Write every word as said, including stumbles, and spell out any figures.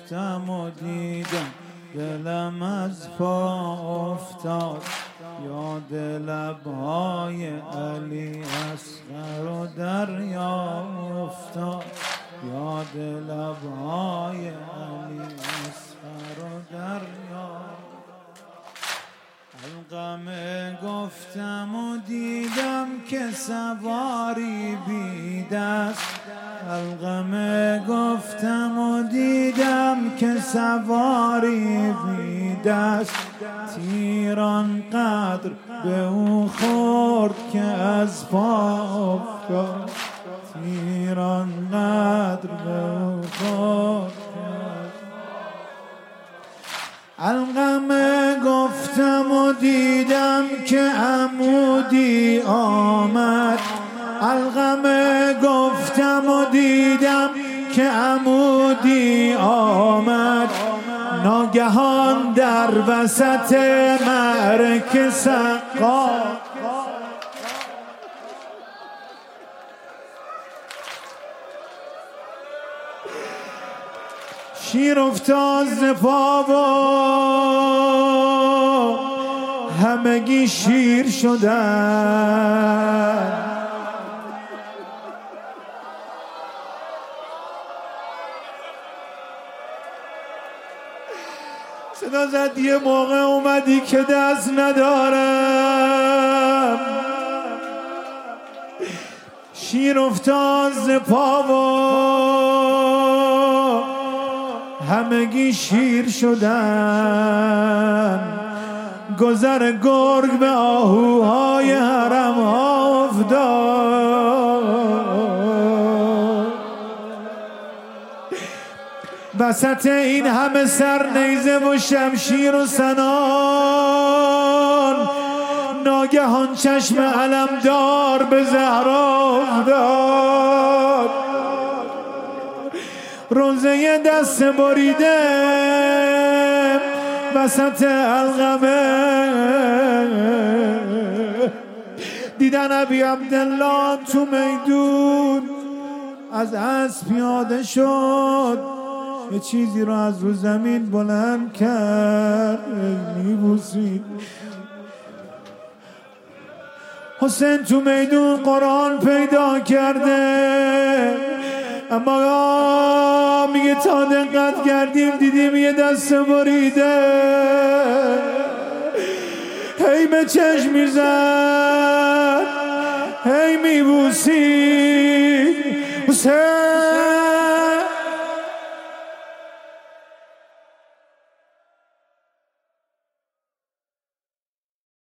گفتم و دیدم دلم از پا افتاد، یاد لبهای علی اصغر و دریا افتاد، یاد لبهای علی اصغر و دریا. القمه گفتم و دیدم که سواری بی دست، القمه گفتم و دیدم که سواری بی دست، تیران قدر به او خورد که از پا افتاد، تیران قدر به او خورد. القمه گفتم و دیدم که عمودی آمد، القمه گفتم و دیدم که عمودی آمد، ناگهان در وسط معرکه سقا شیر افتاد ز پا و همگی شیر شدن. صدا زد یه موقع اومدی که دست ندارم، شیر افتاد ز پا و همگی شیر شدن. گذر گرگ به آهوهای حرم ها افتاد، وسط این همه سر نیزه و شمشیر و سنان، ناگهان چشم علمدار به زهرا افتاد. روزه دست بریده وسط القمه، دیدن ابی عبدالله تو میدون از اسب پیاده شد، یه چیزی رو از رو زمین بلند کرد، میبوسید. حسین تو میدون قرآن پیدا کرده، اما میگه تا دقت کردیم دیدیم یه دست بریده، هی به چشم میزد، هی میبوسید. حسین